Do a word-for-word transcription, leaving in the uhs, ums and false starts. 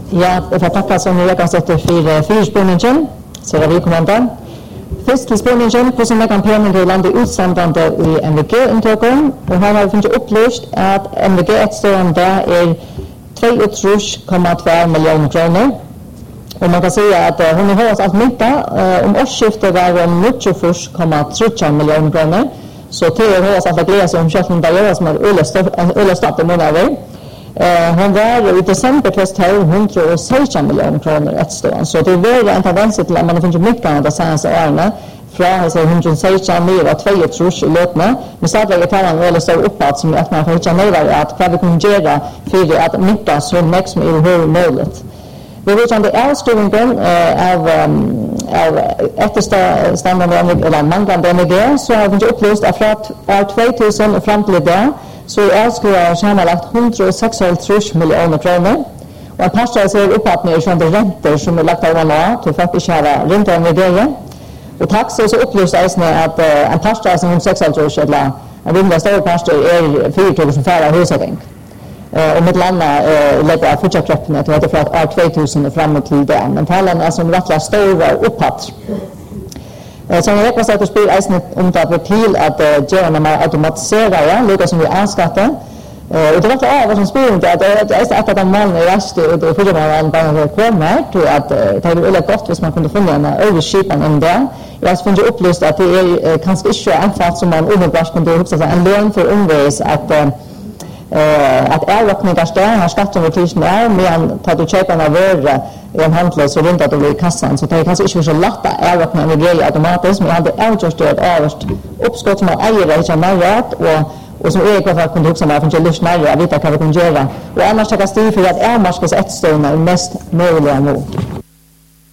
Ja, jeg får takke som jeg kan sette for fire spørningen, så er vi kommenter. Først til spørningen, hvordan jeg kan penger i landet utsendende i M V G-inntøkken, og her har vi funnet opplyst at M V G-etstående er treogtrus komma två millioner kroner. Og man kan si at uh, hun har alt mynta, uh, om årsskiftet var om nittiofyra komma tre millioner kroner, så til å ha alt at glede seg om kjøtten der gjør som er ullestat i måneder. Uh, hun var i desember hundra og seksten millioner kroner et stående, så det var en tendens til at man har funnet mykkene de seneste årene, fra hundra og seksten ned og treogtrus i løpene, men så hadde jeg tatt en veldig stor opphatt som at man får ikke ned at hva vi kunne gjøre for at mykka så mye som er hovedmålet. Vi vet om det er avskrivningen uh, av, um, av etterstandende eller manglende M V G, så har vi opplyst at fra år två tusen og frem til i dag, så er avskrivet sammenlagt hundra og seksoghalvtrus millioner kroner. Og en parstad ser opphatt med sånne renter som er lagt av nå, til folk ikke har renter M V G. Og takk så opplyst eisene at uh, en parstad som seksoghalvtrus, eller en rimelig større parstad er fire tusen færre husavheng. Uh, og mitt landa uh, legger av fortsattreppene til dette fra år två tusen og frem til det. Men talen er som rettelig store opphatt. Uh, så jeg rekker at spør eisen om det er til at uh, gjerne mer automatisere, ja, like som vi anskatter. Uh, og det var ikke av som spør om det, at det er et av de målene i resten og det første målene bare kommer til at uh, det er veldig godt hvis man kunne finne en overskipen om det. Jeg har funnet opplyst at det er uh, kanskje ikke anfatt som man umiddelbart kunne huske seg en løn for omveis at uh, Uh, at avråkninger sted, har skatten over tusen er, men tar du kjøpene av våre i en handel, så rundt at du blir i kassan, så det er kanskje ikke så lett at avråkninger vil gjøre automatisk, men jeg hadde avgjørst det avgjørst oppskott som er eier ikke er nærhet, og, og som er ikke for å kunne huske meg, for ikke lyst nærhet, jeg vet hva vi kan gjøre. Og annars takker stig for at avmarskes etterstående er mest mulig nå.